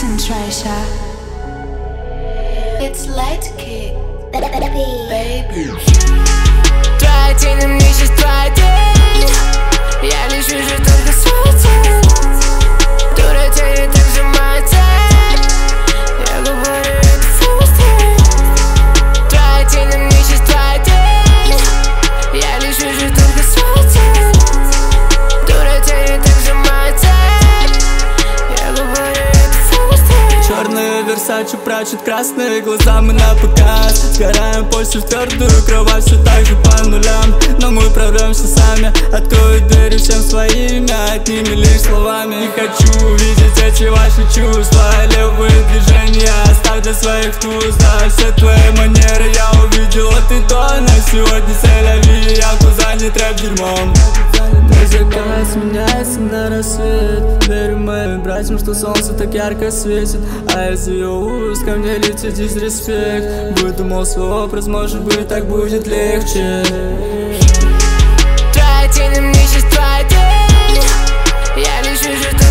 concentration. It's light kick, baby. Твоя тень на мне сейчас твоя тень. Я лишь вижу только свою тень. Дура тянет так же моя тень. Я говорю это фуст. Твоя тень на мне сейчас твоя тень. Я лишь вижу только свою тень. Дура тянет так же моя тень. Я говорю это фуст. Черные Версачи прячут красные глаза, мы на показ. Сгораем позже в твердую кровать, все так же по нулям. Но мы прорвемся сами, откроют двери всем своими, одними лишь словами. Не хочу увидеть эти ваши чувства, левые движения оставь для своих вкус. Да, все твои манеры я увидел от и до. На сегодня селяви, я занят рэп дерьмом. Закат сменяется на рассвет. Верю моим братьям, что солнце так ярко светит, а из ее уст ко мне летит дисреспект. Выдумал свой образ, может быть так будет легче. Твоя тень на мне сейчас твоя тень. Я лишь вижу